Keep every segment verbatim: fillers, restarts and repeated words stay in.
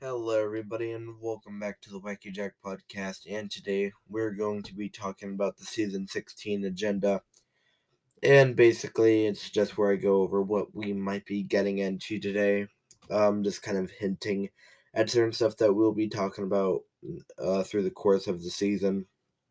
Hello, everybody, and welcome back to the Wacky Jack podcast. And today we're going to be talking about the season sixteen agenda. And basically, it's just where I go over what we might be getting into today. Um, just kind of hinting at certain stuff that we'll be talking about uh, through the course of the season.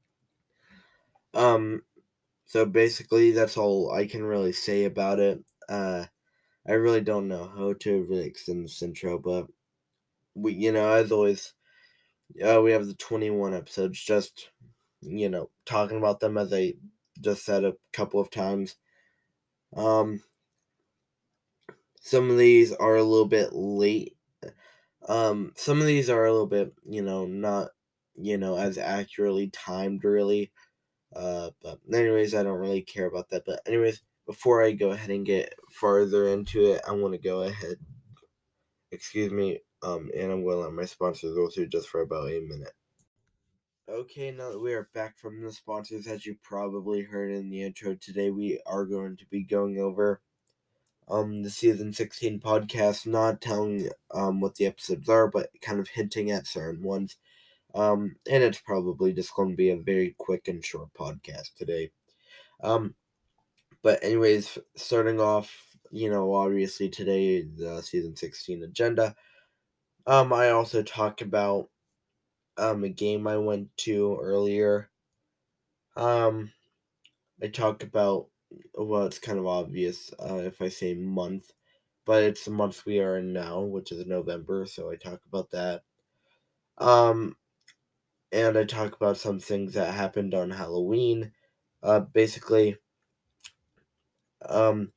Um, so basically, that's all I can really say about it. Uh, I really don't know how to really extend this intro, but we, you know, as always. Uh, we have the twenty-one episodes, just, you know, talking about them as I just said a couple of times. Um, some of these are a little bit late. Um, some of these are a little bit, you know, not, you know, as accurately timed, really. Uh, but anyways, I don't really care about that. But anyways, before I go ahead and get farther into it, I want to go ahead, excuse me, um, and I'm going to let my sponsors go through just for about a minute. Okay, now that we are back from the sponsors, as you probably heard in the intro, today we are going to be going over um the season sixteen podcast, not telling um what the episodes are, but kind of hinting at certain ones. Um, and it's probably just going to be a very quick and short podcast today. Um, but anyways, starting off, you know, obviously today the season sixteen agenda. Um, I also talked about um a game I went to earlier. Um, I talk about, well, it's kind of obvious uh, if I say month, but it's the month we are in now, which is November, so I talk about that. Um, and I talk about some things that happened on Halloween. Uh, basically, um,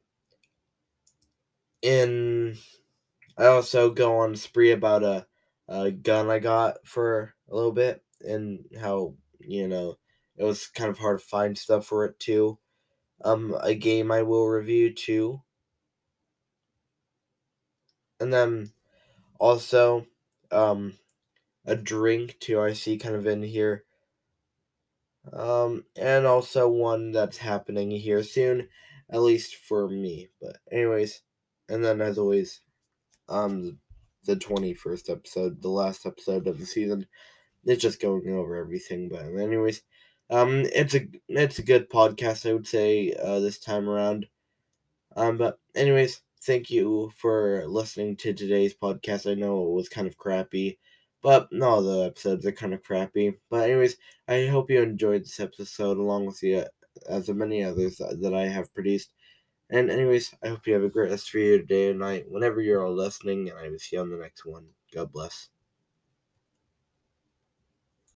in I also go on a spree about a, a gun I got for a little bit and how, you know, it was kind of hard to find stuff for it too. Um, a game I will review too. And then also, um, a drink too. I see kind of in here, um, and also one that's happening here soon, at least for me. But anyways, and then as always, um, the twenty-first episode, the last episode of the season, it's just going over everything. But anyways, um, it's a it's a good podcast, I would say, uh, this time around. Um, but anyways, thank you for listening to today's podcast. I know it was kind of crappy, but no, the episodes are kind of crappy. But anyways, I hope you enjoyed this episode along with the uh, as the many others that I have produced. And anyways, I hope you have a great rest of your day and night whenever you're all listening, and I will see you on the next one. God bless.